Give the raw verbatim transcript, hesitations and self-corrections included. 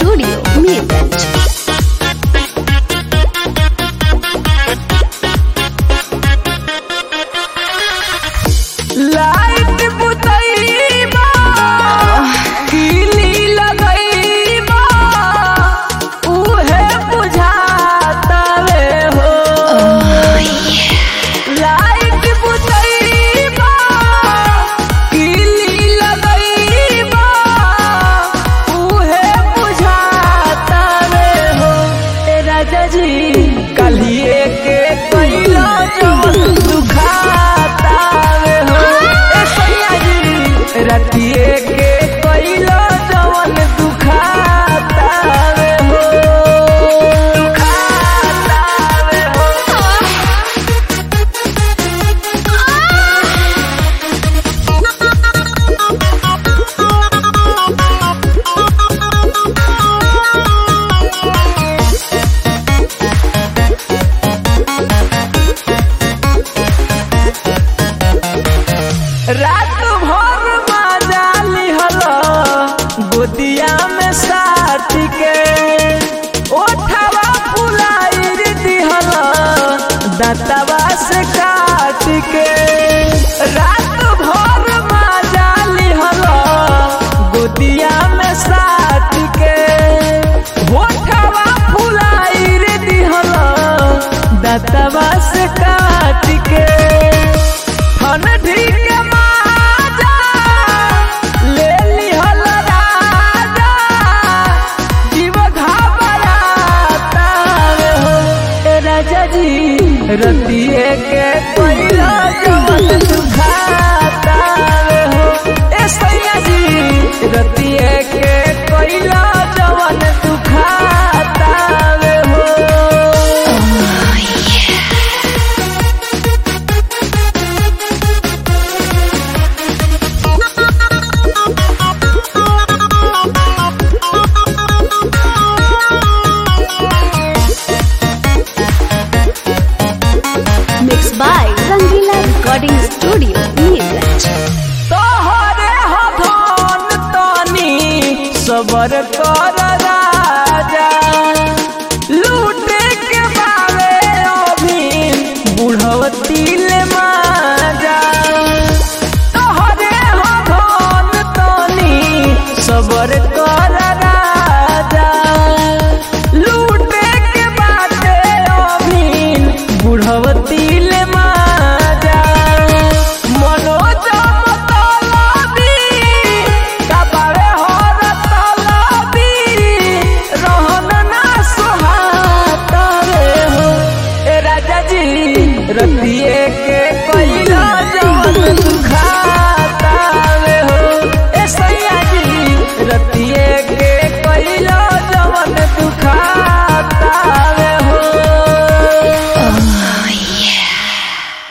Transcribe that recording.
Studio, Meerut. Light बुतईबा कीली लगईबा उहे बुझाता रे हो। लाइट बुतईबा कीली लगईबा उहे बुझाता रे हो। ए राजा जी कलिए के कइलो जवन दुखाता रे हो। रतिए के कइलो जवन दुखाता रे हो, दुखाता रे हो। रात भर गोदिया में साथ के ओठवा फुलाइर दिहल दाँतवा से काट के। रात भर मजा लिहल गोदिया में साथ के ओठवा फुलाइर दिहल दाँतवा से काट के। ठंडी के माजा ले लिहल राजा जीव घबराता रे हो। ए राजा जी रतिए के कइलो जवन दुखाता रे हो। ए सैया जी रतिए के कइलो जवन दुखाता रे हो। Mixed by Rangila Recording Studio, Meerut. तोहरे हथन तनी सबर कर राजा लूटे के बारे अभी बुढ़वती ले माजा। तोहरे हथन तनी सबर कर राजा लूटे के बारे अभी बुढ़वती ले माजा। मनोज मतलबी कबारे हर तलबी रहन ना सुहाता रे हो। ए राजा जी रतिए के कइलो जवन दुखाता रे हो। ए सैया जी रतिए के कइलो जवन दुखाता